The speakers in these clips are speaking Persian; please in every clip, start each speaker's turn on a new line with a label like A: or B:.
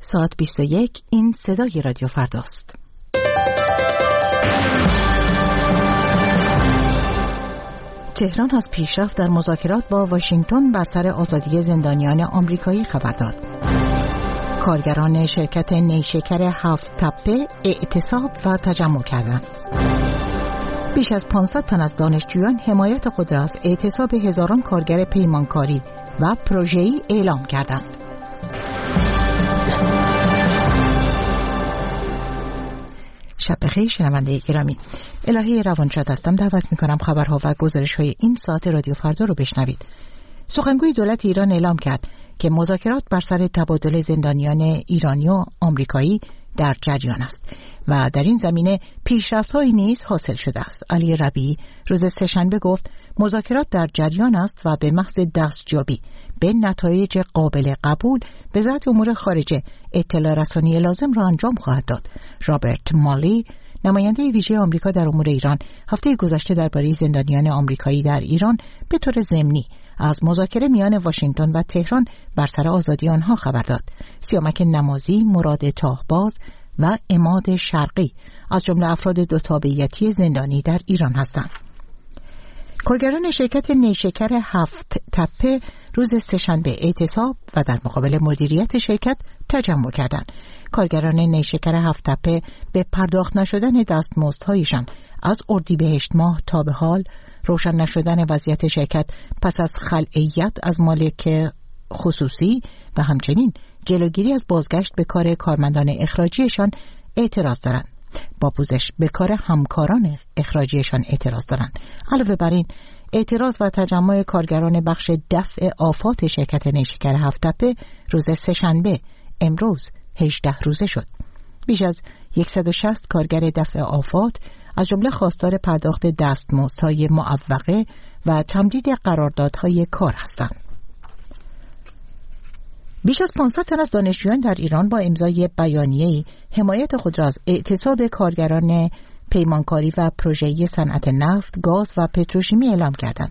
A: ساعت 21. این صدای رادیو فرداست. تهران از پیشرفت در مذاکرات با واشنگتن بر سر آزادی زندانیان آمریکایی خبر داد. کارگران شرکت نیشکر 7 تپه اعتصاب و تجمع کردند. بیش از 500 تن از دانشجویان حمایت خود را از اعتصاب هزاران کارگر پیمانکاری و پروژه‌ای اعلام کردند. شب بخیر شنونده گرامی. الهی روانشاد هستم. دعوت می‌کنم خبرها و گزارش‌های این ساعت رادیو فردا رو بشنوید. سخنگوی دولت ایران اعلام کرد که مذاکرات بر سر تبادل زندانیان ایرانی و آمریکایی در جریان است و در این زمینه پیشرفت‌هایی نیز حاصل شده است. علی ربیعی روز سه‌شنبه گفت مذاکرات در جریان است و به محض دستیابی به نتایج قابل قبول وزارت امور خارجه اطلاع رسانی لازم را انجام خواهد داد. رابرت مالی نماینده ویژه آمریکا در امور ایران هفته گذشته درباره زندانیان آمریکایی در ایران به طور ضمنی از مذاکره میان واشنگتن و تهران بر سر آزادی آنها خبر داد. سیامک نمازی، مراد تاهباز و عماد شرقی از جمله افراد دو تابعیتی زندانی در ایران هستند. کارگران شرکت نیشکر 7 تپه روز سه‌شنبه اعتصاب و در مقابل مدیریت شرکت تجمع کردند. کارگران نیشکر 7 تپه به پرداخت نشدن دستمزدهایشان از اردیبهشت ماه تا به حال، روشن نشدن وضعیت شرکت پس از خلعیت از مالک خصوصی و همچنین جلوگیری از بازگشت به کار کارمندان اخراجیشان اعتراض دارند. با پوزش به کار همکاران اخراجیشان اعتراض دارند. علاوه بر این اعتراض و تجمع کارگران بخش دفع آفات شرکت نیشکر 7 تپه روز سه‌شنبه امروز 18 روزه شد. بیش از 160 کارگر دفع آفات از جمله خواستار پرداخت دستمزدهای معوقه و تمدید قراردادهای کار هستند. بیش از 500 تن از دانشجویان در ایران با امضای بیانیه‌ای حمایت خود را از اعتصاب کارگران پیمانکاری و پروژه‌ای صنعت نفت، گاز و پتروشیمی اعلام کردند.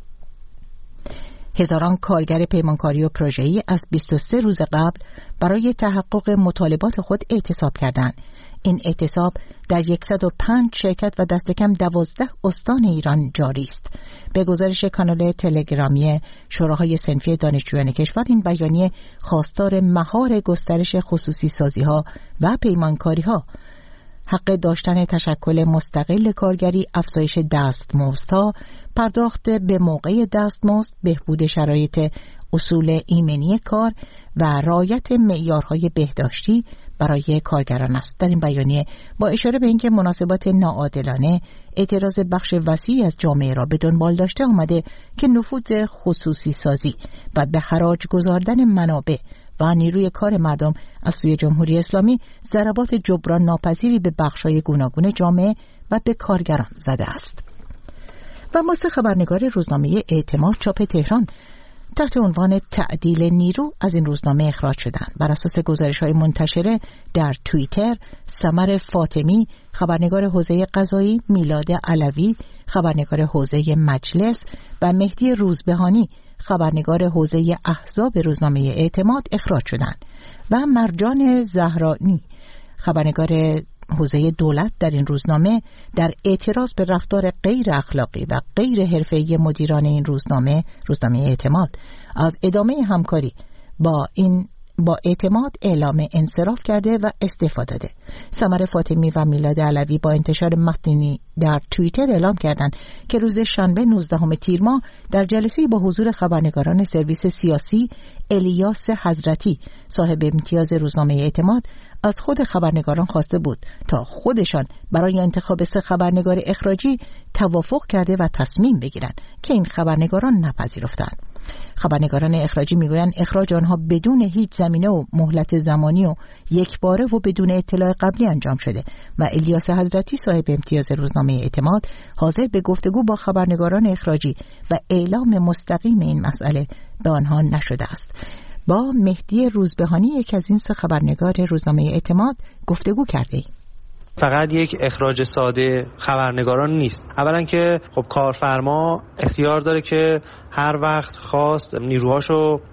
A: هزاران کارگر پیمانکاری و پروژه‌ای از 23 روز قبل برای تحقق مطالبات خود اعتصاب کردند. این اعتصاب در 105 شرکت و دست کم 12 استان ایران جاری است. به گزارش کانال تلگرامی شوراهای صنفی دانشجویان کشور، این بیانیه خواستار مهار گسترش خصوصی سازی‌ها و پیمانکاری‌ها، حق داشتن تشکل مستقل کارگری، افزایش دستمزدها، پرداخت به موقع دستمزد، بهبود شرایط اصول ایمنی کار و رعایت معیارهای بهداشتی برای کارگران است. در این بیانیه با اشاره به اینکه مناسبات ناعادلانه اعتراض بخش وسیعی از جامعه را به دنبال داشته آمده که نفوذ خصوصی سازی و به حراج گذاردن منابع و نیروی کار مردم از سوی جمهوری اسلامی ضربات جبران ناپذیری به بخش‌های گوناگون جامعه و به کارگران زده است. و ماست خبرنگار روزنامه اعتماد چاپ تهران تحت عنوان تعدیل نیرو از این روزنامه اخراج شدند. بر اساس گزارش‌های منتشره در توییتر، سمر فاطمی خبرنگار حوزه قضایی، میلاد علوی خبرنگار حوزه مجلس و مهدی روزبهانی خبرنگار حوزه احزاب روزنامه اعتماد اخراج شدند و مرجان زهرانی خبرنگار حوزه دولت در این روزنامه در اعتراض به رفتار غیر اخلاقی و غیر حرفه‌ای مدیران این روزنامه اعتماد از ادامه همکاری با اعتماد اعلام انصراف کرده و استعفا داده. سمر فاطمی و میلاد علوی با انتشار متنی در توییتر اعلام کردند که روز شنبه 19 تیر ماه در جلسه‌ای با حضور خبرنگاران سرویس سیاسی الیاس حضرتی صاحب امتیاز روزنامه اعتماد از خود خبرنگاران خواسته بود تا خودشان برای انتخاب 3 خبرنگار اخراجی توافق کرده و تصمیم بگیرند که این خبرنگاران نپذیرفتند. خبرنگاران اخراجی میگویند اخراج آنها بدون هیچ زمینه و مهلت زمانی و یکباره و بدون اطلاع قبلی انجام شده و الیاس حضرتی صاحب امتیاز روزنامه اعتماد حاضر به گفتگو با خبرنگاران اخراجی و اعلام مستقیم این مسئله به آنها نشده است. با مهدی روزبهانی یک از این 3 خبرنگار روزنامه اعتماد گفتگو کرده ایم.
B: فقط یک اخراج ساده خبرنگاران نیست. اولا که خب کارفرما اختیار داره که هر وقت خواست نیروهاشو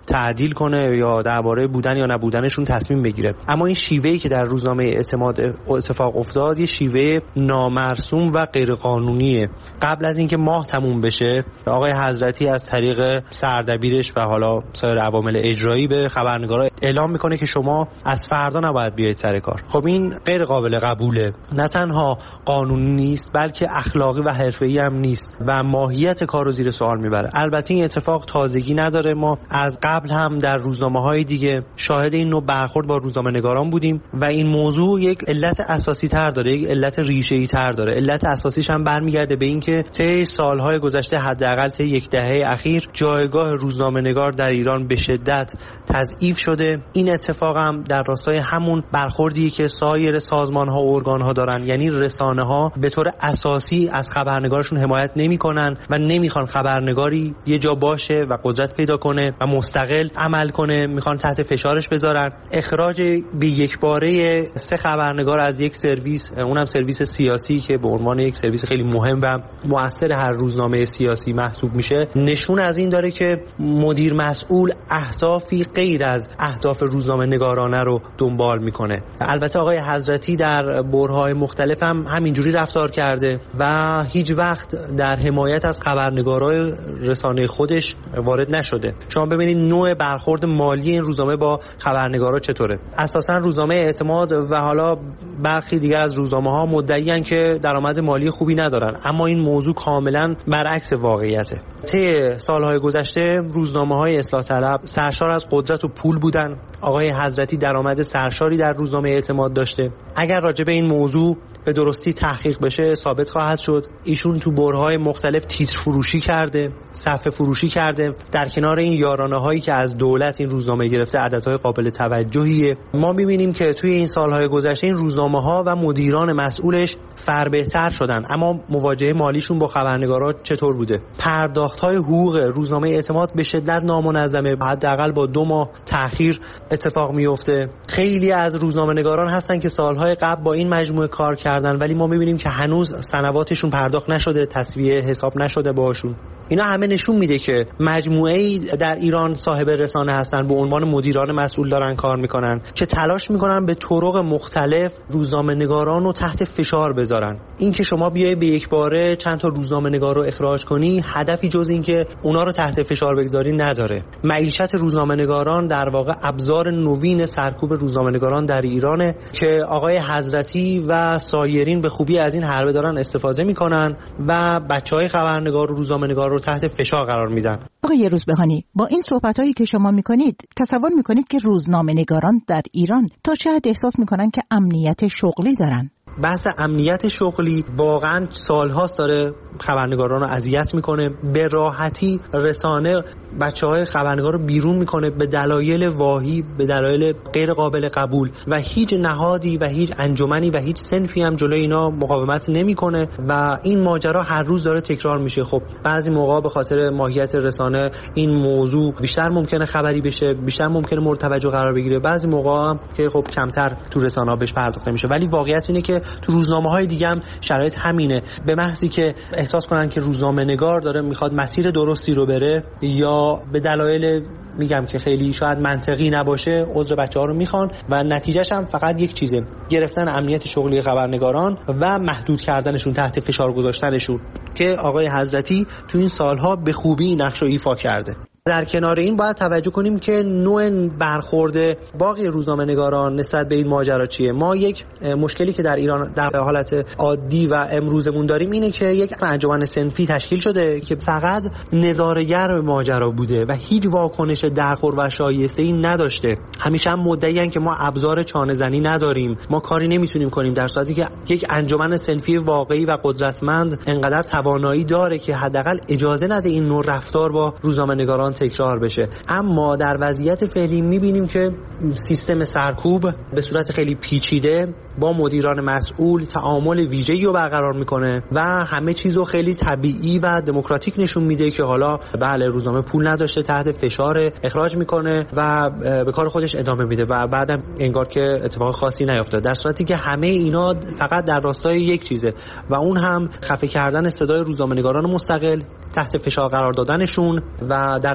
B: تعدیل کنه یا درباره بودن یا نبودنشون تصمیم بگیره. اما این شیوهی که در روزنامه اعتماد اتفاق افتاد یه شیوه نامرسوم و غیرقانونیه. قبل از اینکه ماه تموم بشه آقای حضرتی از طریق سردبیرش و حالا سایر عوامل اجرایی به خبرنگارا اعلام میکنه که شما از فردا نباید بیاید سر کار. خب این غیر قابل قبوله. نه تنها قانونی نیست بلکه اخلاقی و حرفه‌ای هم نیست و ماهیت کار رو زیر سوال میبره. البته این اتفاق تازگی نداره. ما از قبل هم در روزنامه‌های دیگه شاهد این نوع برخورد با روزنامه‌نگاران بودیم و این موضوع یک علت اساسی تر داره، یک علت ریشه‌ای تر داره. علت اساسیش هم برمیگرده به اینکه طی سالهای گذشته، حداقل طی یک دهه اخیر، جایگاه روزنامه‌نگار در ایران به شدت تضعیف شده. این اتفاق هم در راستای همون برخوردی که سایر سازمان‌ها و ارگان‌ها دارن، یعنی رسانه‌ها به طور اساسی از خبرنگارشون حمایت نمی‌کنن و نمی‌خوان خبرنگاری یه جا باشه و قدرت پیدا کنه و مستقل عمل کنه، می‌خوان تحت فشارش بذارن. اخراج به یکباره 3 خبرنگار از یک سرویس، اونم سرویس سیاسی که به عنوان یک سرویس خیلی مهم و مؤثر هر روزنامه سیاسی محسوب میشه، نشون از این داره که مدیر مسئول اهدافی غیر از اهداف روزنامه‌نگارانه رو دنبال میکنه. البته آقای حضرتی در برهه‌های مختلف هم همینجوری رفتار کرده و هیچ وقت در حمایت از خبرنگارای رسانه خودش وارد نشده. شما ببینید نوع برخورد مالی این روزنامه با خبرنگارا چطوره. اساسا روزنامه اعتماد و حالا برخی دیگر از روزنامه‌ها مدعی‌اند که درآمد مالی خوبی ندارن، اما این موضوع کاملا برعکس واقعیته. طی سالهای گذشته روزنامه‌های اصلاح طلب سرشار از قدرت و پول بودن. آقای حضرتی درآمد سرشاری در روزنامه اعتماد داشته. اگر راجع به این موضوع به درستی تحقیق بشه ثابت خواهد شد ایشون تو برهه‌های مختلف تیتر فروشی کرده، صفحه فروشی کرده. در کنار این یارانه‌هایی که از دولت این روزنامه گرفته عددهای قابل توجهیه. ما می‌بینیم که توی این سالهای گذشته این روزنامه‌ها و مدیران مسئولش فربهتر شدن، اما مواجهه مالیشون با خبرنگارا چطور بوده؟ پرداخت‌های حقوق روزنامه اعتماد به شدت نامنظمه، حداقل با 2 ماه تأخیر اتفاق میفته. خیلی از روزنامه‌نگاران هستن که سالهای قبل با این مجموعه کار کردن ولی ما می‌بینیم که هنوز سنواتشون پرداخت نشده، تسویه حساب نشده باهاشون. اینا همه نشون میده که مجموعه‌ای در ایران صاحب رسانه هستن، به عنوان مدیران مسئول دارن کار میکنن که تلاش میکنن به طرق مختلف روزنامه‌نگاران رو تحت فشار بذارن. این که شما بیای به یک باره چند تا روزنامه‌نگار رو اخراج کنی هدفی جز این که اونا رو تحت فشار بگذاری نداره. معیشت روزنامه‌نگاران در واقع ابزار نوین سرکوب روزنامه‌نگاران در ایرانه که آقای حضرتی و سایرین به خوبی از این حربه دارن استفاده میکنن و بچهای خبرنگار و روزنامه‌نگار رو تحت فشار قرار میدن.
A: آقای روزبهانی، با این صحبتایی که شما میکنید تصور میکنید که روزنامه‌نگاران در ایران تا چه حد احساس میکنن که امنیت شغلی دارن؟
B: بحث امنیت شغلی واقعا سالهاست داره خبرنگاران رو اذیت میکنه. به راحتی رسانه بچه‌های خبرنگار رو بیرون میکنه به دلایل واهی، به دلایل غیر قابل قبول و هیچ نهادی و هیچ انجمنی و هیچ صنفی هم جلوی اینا مقاومت نمیکنه و این ماجرا هر روز داره تکرار میشه. خب بعضی موقع به خاطر ماهیت رسانه این موضوع بیشتر ممکنه خبری بشه، بیشتر ممکنه مورد توجه قرار بگیره، بعضی موقع که خب کمتر تو رسانه‌ها بهش پرداخته میشه. ولی واقعیت اینه که تو روزنامه‌های دیگه هم شرایط همینه. به محضی که احساس کنن که روزنامه‌نگار داره میخواد مسیر درستی رو بره یا به دلایل میگم که خیلی شاید منطقی نباشه عذر بچه‌ها رو میخوان و نتیجهش هم فقط یک چیزه: گرفتن امنیت شغلی خبرنگاران و محدود کردنشون، تحت فشار گذاشتنشون که آقای حضرتی تو این سالها به خوبی نقش رو ایفا کرده. در کنار این باید توجه کنیم که نوع برخورد باقی روزنامه‌نگاران نسبت به این ماجرا چیه. ما یک مشکلی که در ایران در حالت عادی و امروزمون داریم اینه که یک انجمن صنفی تشکیل شده که فقط نظاره‌گر به ماجرا بوده و هیچ واکنش درخور و شایسته‌ای نداشته. همیشه هم مدعیان که ما ابزار چانه‌زنی نداریم، ما کاری نمیتونیم کنیم، در صورتی که یک انجمن صنفی واقعی و قدرتمند انقدر توانایی داره که حداقل اجازه نده این نوع رفتار با روزنامه‌نگاران تکرار بشه. اما در وضعیت فعلی می‌بینیم که سیستم سرکوب به صورت خیلی پیچیده با مدیران مسئول تعامل ویژه‌ای رو برقرار میکنه و همه چیزو خیلی طبیعی و دموکراتیک نشون میده که حالا بله روزنامه پول نداشته، تحت فشار اخراج میکنه و به کار خودش ادامه میده و بعدم انگار که اتفاق خاصی نیفتاد، در صورتی که همه اینا فقط در راستای یک چیزه و اون هم خفه کردن صدای روزنامه‌نگاران مستقل، تحت فشار قرار دادنشون و در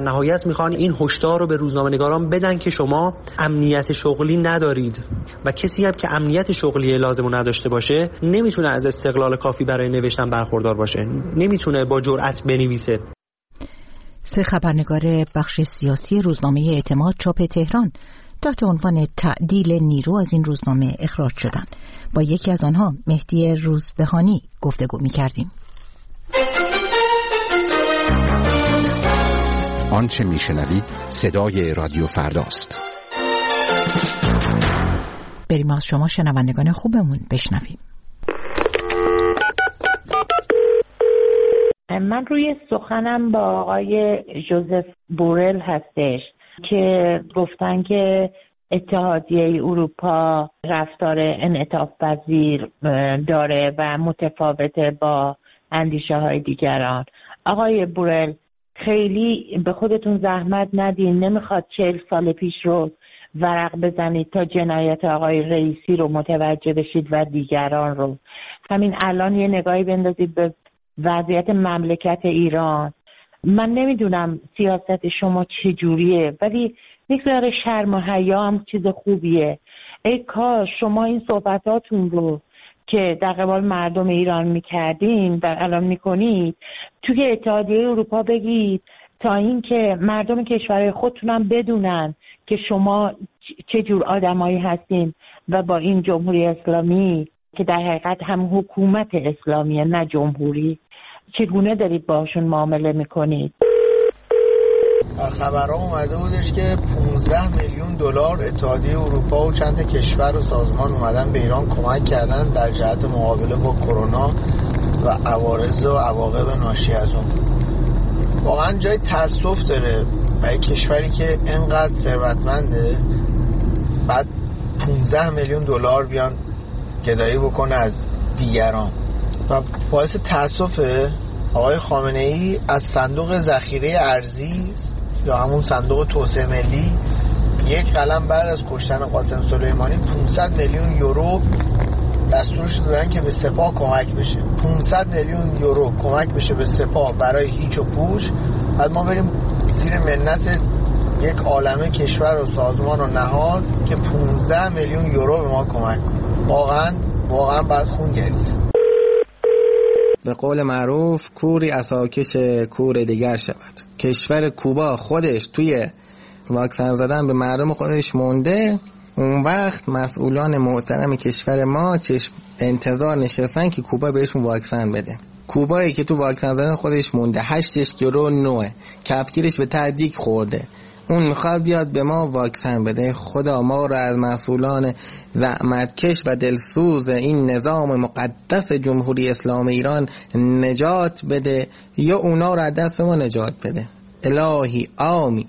B: نهایت میخوان این هشدار رو به روزنامه‌نگاران بدن که شما امنیت شغلی ندارید و کسی هم که امنیت شغلی لازم رو نداشته باشه نمیتونه از استقلال کافی برای نوشتن برخوردار باشه، نمیتونه با جرأت بنویسه.
A: 3 خبرنگار بخش سیاسی روزنامه اعتماد چاپ تهران تحت عنوان تعدیل نیرو از این روزنامه اخراج شدند. با یکی از آنها، مهدی روزبهانی، گفتگو می‌کردیم.
C: آنچه میشنوید صدای رادیو فرداست.
A: بریم از شما شنوندگان خوبمون بشنویم.
D: من روی سخنم با آقای ژوزف بورل هستش که گفتن که اتحادیه اروپا رفتار انعطاف پذیر داره و متفاوته با اندیشه های دیگران. آقای بورل، خیلی به خودتون زحمت ندین، نمیخواد 40 سال پیش رو ورق بزنید تا جنایت آقای رئیسی رو متوجه بشید و دیگران رو. همین الان یه نگاهی بندازید به وضعیت مملکت ایران. من نمیدونم سیاست شما چجوریه، ولی میگذاره شرم و حیا هم چیز خوبیه. ای کاش شما این صحبتاتون رو که در قبال مردم ایران میکردین و الان میکنید توی اتحادیه اروپا بگید، تا اینکه مردم کشورهای خودتونم بدونن که شما چه جور آدمایی هستین و با این جمهوری اسلامی که در حقیقت هم حکومت اسلامیه نه جمهوری، چگونه دارید باشون معامله میکنید.
E: در خبرها اومده بودش که 15 میلیون دلار اتحادیه اروپا و چند کشور و سازمان اومدن به ایران کمک کردن در جهت مقابله با کرونا و عوارض و عواقب ناشی از اون. واقعا جای تأسف داره برای کشوری که انقدر ثروتمنده بعد 15 میلیون دلار بیان گدایی بکنه از دیگران و باعث تأسفه. آقای خامنه ای از صندوق ذخیره ارزی یا همون صندوق توسعه ملی یک قلم بعد از کشتن قاسم سلیمانی 500 میلیون یورو دستورش دادن که به سپاه کمک بشه. 500 میلیون یورو کمک بشه به سپاه برای هیچ و پوچ، بعد ما بریم زیر منت یک عالمه کشور و سازمان و نهاد که 15 میلیون یورو به ما کمک کنه. واقعا باید خون گریست.
F: به قول معروف کوری عصاکش کور دیگر شود. کشور کوبا خودش توی واکسن زدن به مردم خودش مونده، اون وقت مسئولان محترم کشور ما انتظار نشستن که کوبا بهشون واکسن بده. کوبایی که تو واکسن زدن خودش مونده 8 یورو 9 کفگیرش به تعدیق خورده، اون میخواد بیاد به ما واکسن بده. خدا ما را از مسئولان زحمتکش و دلسوز این نظام مقدس جمهوری اسلامی ایران نجات بده یا اونا را از دست ما نجات بده. الهی آمین.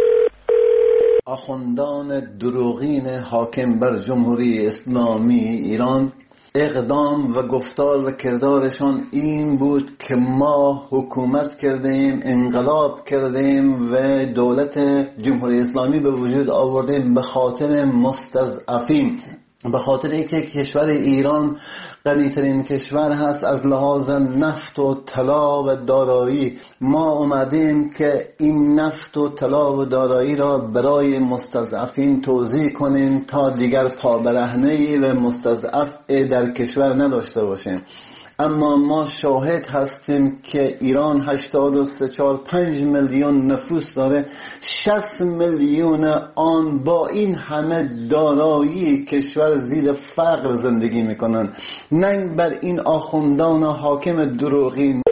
G: آخوندان دروغین حاکم بر جمهوری اسلامی ایران اقدام و گفتار و کردارشان این بود که ما حکومت کردیم، انقلاب کردیم و دولت جمهوری اسلامی به وجود آوردیم به خاطر مستضعفین، به خاطر اینکه کشور ایران غنی‌ترین کشور هست از لحاظ نفت و طلا و دارایی. ما اومدیم که این نفت و طلا و دارایی را برای مستضعفین توزیع کنیم تا دیگر پابرهنه‌ای و مستضعف در کشور نداشته باشیم. اما ما شاهد هستیم که ایران 83-85 میلیون نفوس داره، 60 میلیون آن با این همه دارایی کشور زیر فقر زندگی میکنن. ننگ بر این آخوندان حاکم دروغین.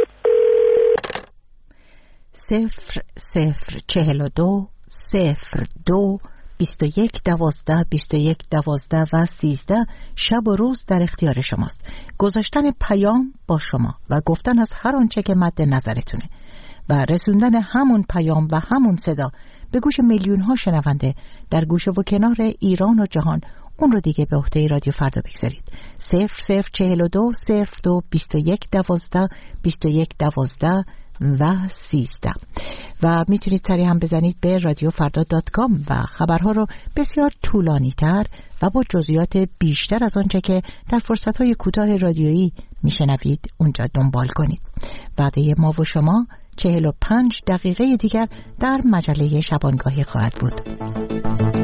A: 0042 02 21 12 21 12 و 13 شب و روز در اختیار شماست. گذاشتن پیام با شما و گفتن از هر آنچه که مد نظرتونه و رسوندن همون پیام و همون صدا به گوش میلیون ها شنونده در گوشه و کنار ایران و جهان، اون رو دیگه به عهده رادیو فردا بگذارید. 0042 02 21 12 21 12 و 13 و میتونید سریع هم بزنید به radiofrda.com و خبرها رو بسیار طولانی تر و با جزئیات بیشتر از آنچه که در فرصتهای کوتاه رادیویی میشنوید اونجا دنبال کنید. وعده ما و شما 45 دقیقه دیگر در مجله شبانگاهی خواهد بود.